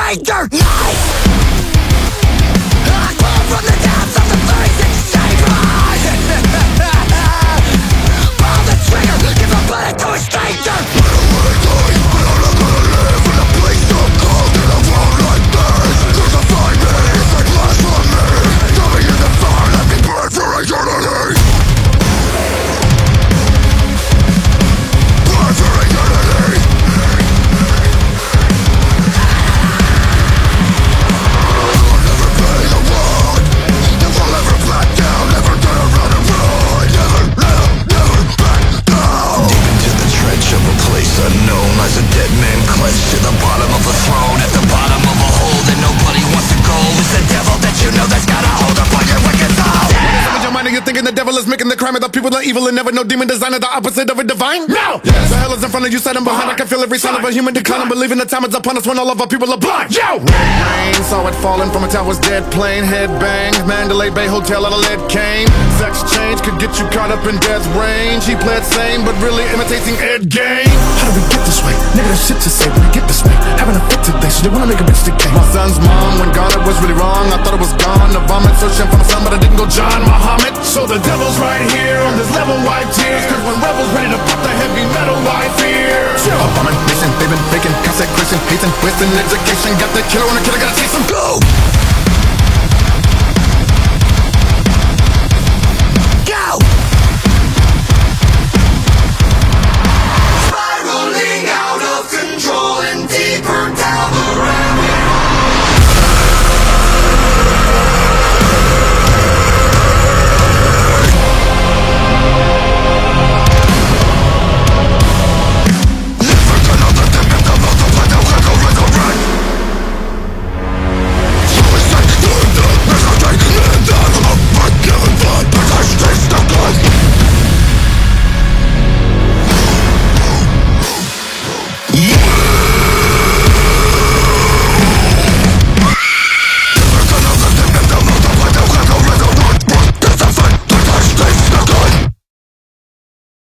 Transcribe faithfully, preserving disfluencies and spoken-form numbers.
stranger. Nice. I fall from the depths of the face and save me. Pull the trigger, give a bullet to a stranger. Unknown as a dead man clenched to the bottom of a throne, at the bottom of a hole that nobody wants to go. It's the devil that you know that's got a hold upon your wicked soul. What is your mind and you're thinking the devil is making the crime of the people are evil and never know demon design is the opposite of a divine? No! Yes. The hell is in front of you, set behind. I can feel every sign of a human decline. I'm believing the time is upon us when all of our people are blind. Yo! Rain, saw it falling from a tower's dead plane. Head bang, Mandalay Bay Hotel out of lead cane. Sex change could get you caught up in death's range. He played sane but really imitating Ed Gein. How do we get this way? Nigga, there's shit to say when we get this way. Having a fit today, so they wanna make a bitch decay. My son's mom, when God it was really wrong, I thought it was gone. The vomit searching for my son, but I didn't go John Muhammad. So the devil's right here on this level, wipe tears. Cause when rebels ready to pop the heavy metal, why fear? Abomination, they've been faking, consecration, hating, wasting education. Got the killer on the killer, gotta chase him. Go!